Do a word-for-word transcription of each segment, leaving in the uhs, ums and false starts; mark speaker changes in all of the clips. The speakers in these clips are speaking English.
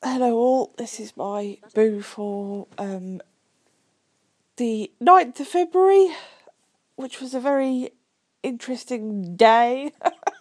Speaker 1: Hello all, this is my boo for um, the ninth of February, which was a very interesting day.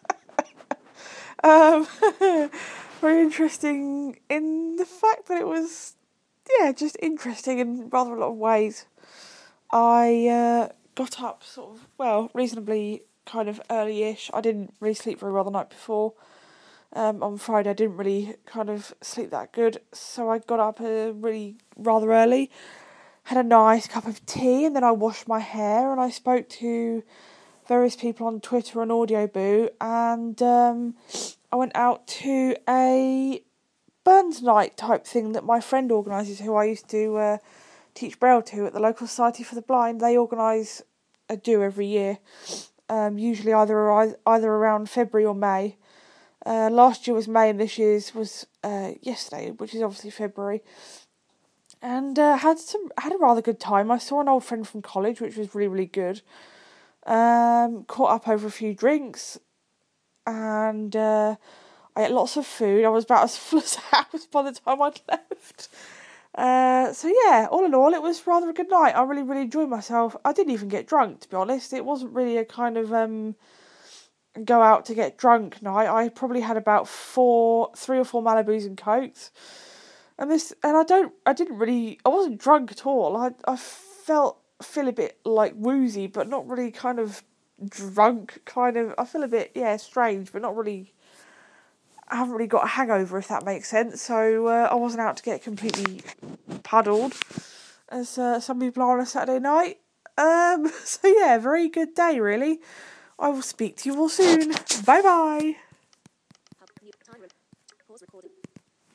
Speaker 1: um, very interesting in the fact that it was, yeah, just interesting in rather a lot of ways. I uh, got up sort of, well, reasonably kind of early-ish. I didn't really sleep very well the night before. Um, on Friday I didn't really kind of sleep that good, so I got up uh, really rather early, had a nice cup of tea, and then I washed my hair and I spoke to various people on Twitter and Audioboo, and um, I went out to a Burns night type thing that my friend organises, who I used to uh, teach Braille to at the local Society for the Blind. They organise a do every year, um, usually either either around February or May. Uh, last year was May and this year's was uh, yesterday, which is obviously February. And uh, had some had a rather good time. I saw an old friend from college, which was really, really good. Um, caught up over a few drinks, and uh, I ate lots of food. I was about as full as a house by the time I'd left. Uh, so yeah, all in all, it was rather a good night. I really, really enjoyed myself. I didn't even get drunk, to be honest. It wasn't really a kind of um, go out to get drunk night. I probably had about four, three or four Malibus and Cokes, and this, and I don't, I didn't really, I wasn't drunk at all. I, I felt, feel a bit like woozy, but not really kind of drunk. Kind of, I feel a bit, yeah, strange, but not really. I haven't really got a hangover, if that makes sense. So uh, I wasn't out to get completely puddled, as uh, some people are on a Saturday night. Um, so yeah, very good day, really. I will speak to you all soon. Bye bye.